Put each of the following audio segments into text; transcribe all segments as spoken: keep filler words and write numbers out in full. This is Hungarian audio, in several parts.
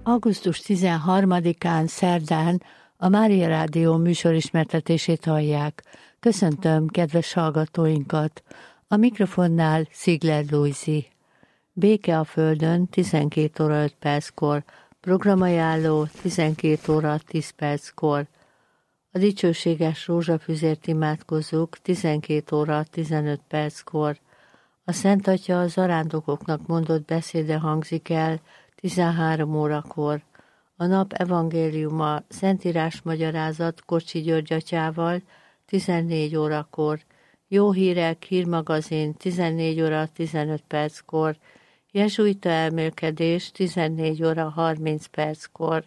augusztus tizenharmadikán szerdán a Mária Rádió műsorismertetését hallják. Köszöntöm kedves hallgatóinkat! A mikrofonnál Szigler Lujzi. Béke a Földön tizenkét óra öt perckor, programajánló tizenkét óra tíz perckor. A dicsőséges rózsafüzért imádkozzuk tizenkét óra tizenöt perckor. A Szent Atya a zarándokoknak mondott beszéde hangzik el tizenhárom órakor. A nap evangéliuma Szentírás magyarázat Kocsi György atyával tizennégy órakor. Jó hírek hírmagazin tizennégy óra tizenöt perckor. Jezsuita elmélkedés tizennégy óra harminc perckor.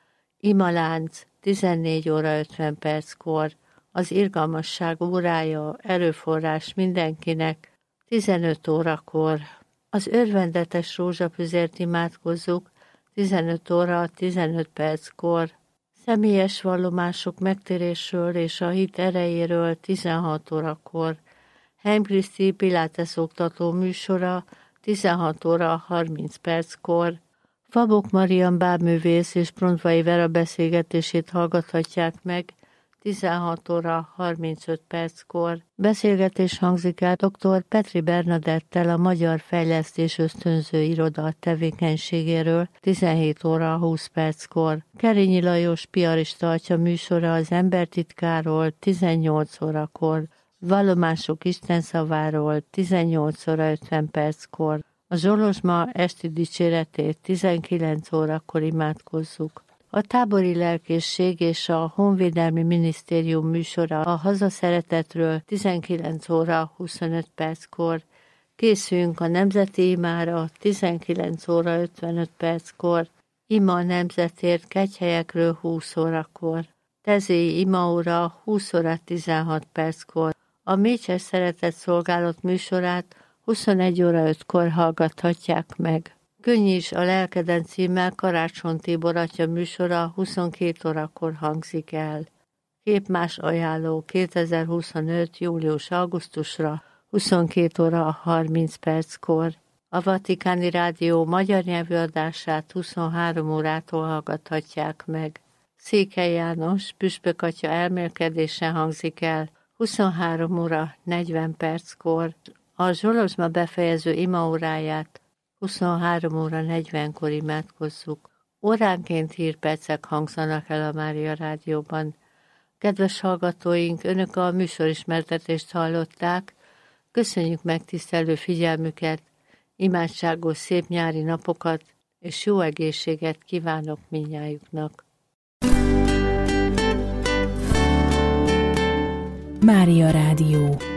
Imalánc tizennégy óra ötven perckor. Az irgalmasság órája, erőforrás mindenkinek tizenöt órakor. Az örvendetes rózsafüzért imádkozzuk tizenöt óra tizenöt perckor. Személyes vallomások megtérésről és a hit erejéről tizenhat órakor. Heim Kriszti Pilates oktató műsora tizenhat óra harminc perckor. Fabok Marian bábművész és Prontvai Vera beszélgetését hallgathatják meg tizenhat óra harmincöt perckor. Beszélgetés hangzik el dr. Petri Bernadettel a Magyar Fejlesztés Ösztönző Iroda tevékenységéről tizenhét óra húsz perckor. Kerényi Lajos piarista atya műsora az embertitkáról tizennyolc órakor. Vallomások Isten szaváról tizennyolc óra ötven perckor. A Zsolozsma esti dicséretét tizenkilenc órakor imádkozzuk. A tábori lelkészség és a Honvédelmi Minisztérium műsora a hazaszeretetről tizenkilenc óra huszonöt perckor. Készülünk a nemzeti imára tizenkilenc óra ötvenöt perckor. Ima a nemzetért kegyhelyekről húsz órakor. Tezéi imaóra húsz óra tizenhat perckor. A Mécses Szeretett Szolgálat műsorát huszonegy óra ötkor hallgathatják meg. Könnyíts a lelkeden címmel Karácsony Tibor atya műsora huszonkét órakor hangzik el. Képmás ajánló kétezer-huszonöt. július-augusztusra huszonkét óra harminc perckor. A Vatikáni Rádió magyar nyelvű adását huszonhárom órától hallgathatják meg. Székely János püspök atya elmélkedése hangzik el huszonhárom óra negyven perckor. A Zsolozsma befejező imaóráját huszonhárom óra negyvenkor imádkozzuk. Óránként hírpercek hangzanak el a Mária Rádióban. Kedves hallgatóink, önök a műsorismertetést hallották. Köszönjük megtisztelő figyelmüket, imádságos szép nyári napokat, és jó egészséget kívánok mindnyájuknak. Mária Rádió.